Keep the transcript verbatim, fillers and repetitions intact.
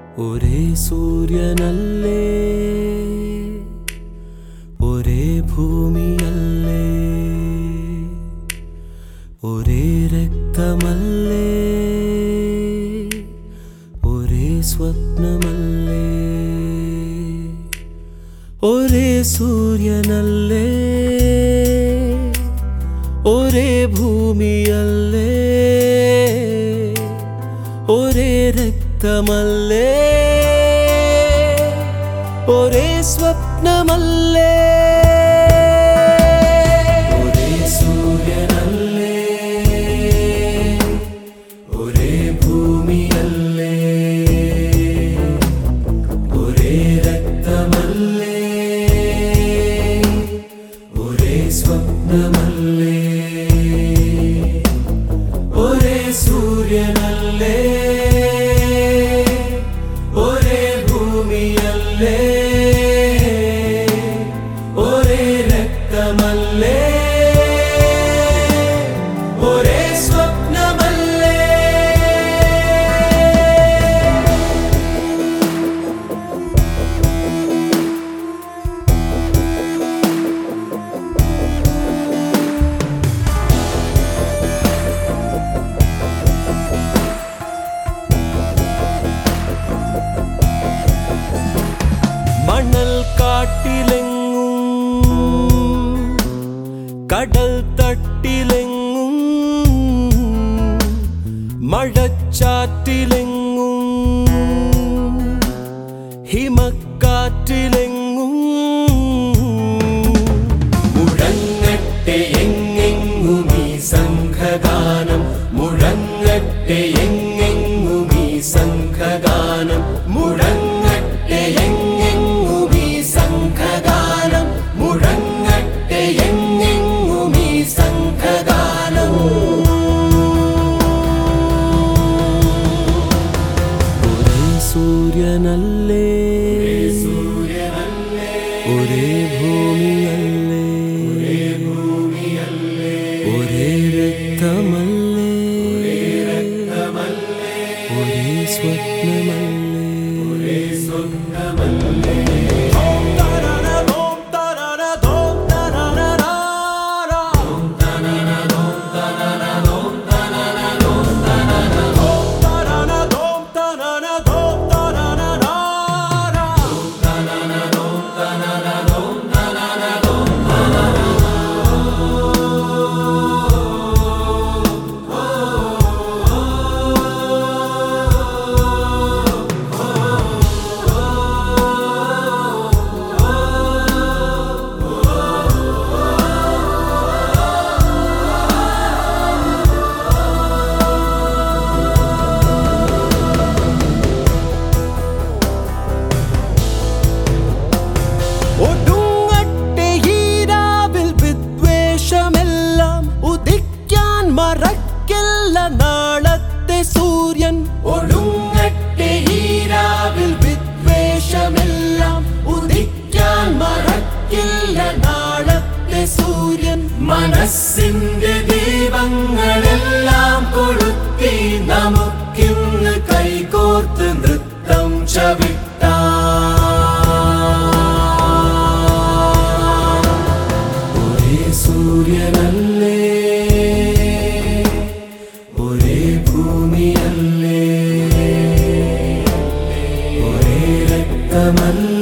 ഒരേ സൂര്യനല്ലേ, ഒരേ ഭൂമിയല്ലേ, ഒരേ രക്തമല്ലേ, ഒരേ സ്വപ്നമല്ലേ. ഒരേ സൂര്യനല്ലേ, ഒരേ ഭൂമിയല്ലേ, ഒരേ രക്തമല്ലേ, ഒരേ സ്വപ്നമല്ലേ. ഒരേ സൂര്യനല്ലേ, ഒരേ ഭൂമിയല്ലേ, ഒരേ രക്തമല്ലേ, ഒരേ സ്വപ്നമല്ലേ. ഒരേ സൂര്യനല്ലേ, ഒരേ ഭൂമിയല്ലേ, ഒരേ രക്തമല്ലേ, ഒരേ സ്വപ്നമല്ലേ. മണൽ കാട്ടിലെങ്ങും കടൽ തട്ടിലെങ്ങും മഴച്ചാറ്റിലെങ്ങും ഹിമക്കാറ്റിലെങ്ങും മുഴങ്ങട്ടെ എങ്ങെങ്ങും ഈ സംഘഗാനം, മുഴങ്ങട്ടെ എങ്ങെങ്ങും ഈ സംഘഗാനം, മുഴങ്ങട്ടെ എങ്ങെങ്ങും ഈ സംഘഗാനം, മുഴങ്ങട്ടെ എങ്ങെങ്ങും ഈ സംഘഗാനം. ഒരേ സൂര്യനല്ലേ, ഒരേ ഭൂമിയല്ലേ, ഒരേ രക്തമല്ലേ, ഒരേ സ്വപ്നമല്ലേ, ഒരേ സ്വപ്നമല്ലേ. ഒടുങ്ങട്ടെ ഈ രാവിൽ വിദ്വേഷമെല്ലാം, ഉദിക്കാൻ മറക്കില്ല നാളത്തെ സൂര്യൻ. ഒടുങ്ങട്ടെ ഈ രാവിൽ വിദ്വേഷമെല്ലാം, ഉദിക്കാൻ മറക്കില്ല നാളത്തെ സൂര്യൻ. മനസ്സിന്റെ ദീപങ്ങളെല്ലാം കൊളുത്തി നമുക്കിന്ന് കൈകോർത്ത് നൃത്തം ചവിട്ടാം. സൂര്യനല്ലേ, ഒരേ ഭൂമിയല്ലേ, ഒരേ രക്തമല്ലേ,